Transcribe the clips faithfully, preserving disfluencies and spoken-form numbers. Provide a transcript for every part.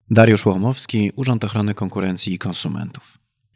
Dariusz Łomowski, Urząd Ochrony Konkurencji i Konsumentów.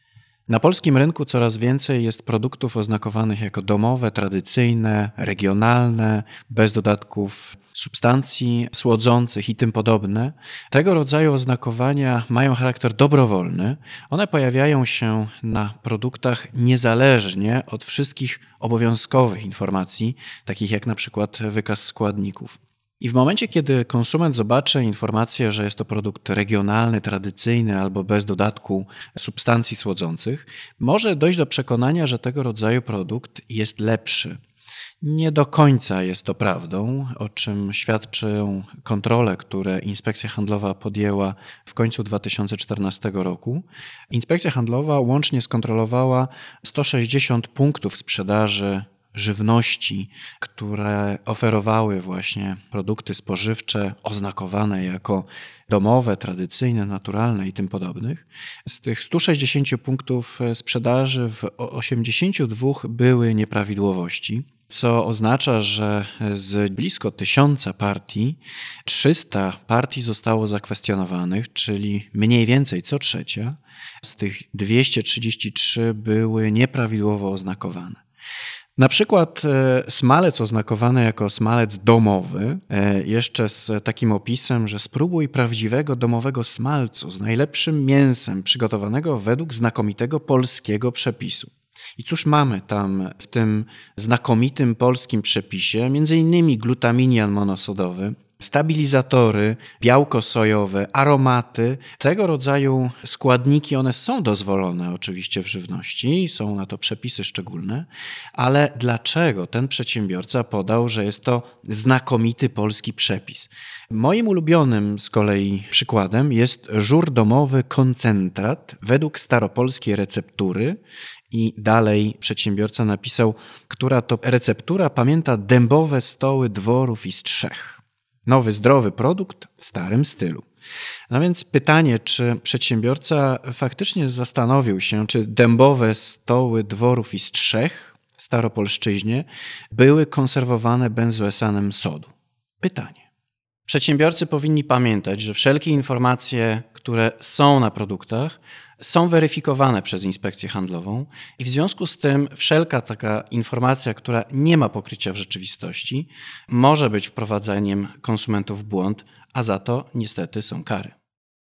Na polskim rynku coraz więcej jest produktów oznakowanych jako domowe, tradycyjne, regionalne, bez dodatków substancji słodzących i tym podobne. Tego rodzaju oznakowania mają charakter dobrowolny. One pojawiają się na produktach niezależnie od wszystkich obowiązkowych informacji, takich jak na przykład wykaz składników. I w momencie, kiedy konsument zobaczy informację, że jest to produkt regionalny, tradycyjny albo bez dodatku substancji słodzących, może dojść do przekonania, że tego rodzaju produkt jest lepszy. Nie do końca jest to prawdą, o czym świadczą kontrole, które Inspekcja Handlowa podjęła w końcu dwa tysiące czternastego roku. Inspekcja Handlowa łącznie skontrolowała sto sześćdziesiąt punktów sprzedaży żywności, które oferowały właśnie produkty spożywcze oznakowane jako domowe, tradycyjne, naturalne i tym podobnych. Z tych stu sześćdziesięciu punktów sprzedaży w osiemdziesięciu dwóch były nieprawidłowości, co oznacza, że z blisko tysiąca partii trzysta partii zostało zakwestionowanych, czyli mniej więcej co trzecia. Z tych dwieście trzydzieści trzy były nieprawidłowo oznakowane. Na przykład smalec oznakowany jako smalec domowy, jeszcze z takim opisem, że spróbuj prawdziwego domowego smalcu z najlepszym mięsem przygotowanego według znakomitego polskiego przepisu. I cóż mamy tam w tym znakomitym polskim przepisie? Między innymi glutaminian monosodowy, stabilizatory, białko sojowe, aromaty. Tego rodzaju składniki, one są dozwolone oczywiście w żywności, są na to przepisy szczególne, ale dlaczego ten przedsiębiorca podał, że jest to znakomity polski przepis? Moim ulubionym z kolei przykładem jest żur domowy koncentrat według staropolskiej receptury. I dalej przedsiębiorca napisał, która to receptura pamięta dębowe stoły dworów i strzech. Nowy, zdrowy produkt w starym stylu. No więc pytanie, czy przedsiębiorca faktycznie zastanowił się, czy dębowe stoły dworów i strzech w staropolszczyźnie były konserwowane benzoesanem sodu? Pytanie. Przedsiębiorcy powinni pamiętać, że wszelkie informacje, które są na produktach, są weryfikowane przez Inspekcję Handlową i w związku z tym wszelka taka informacja, która nie ma pokrycia w rzeczywistości, może być wprowadzaniem konsumentów w błąd, a za to niestety są kary.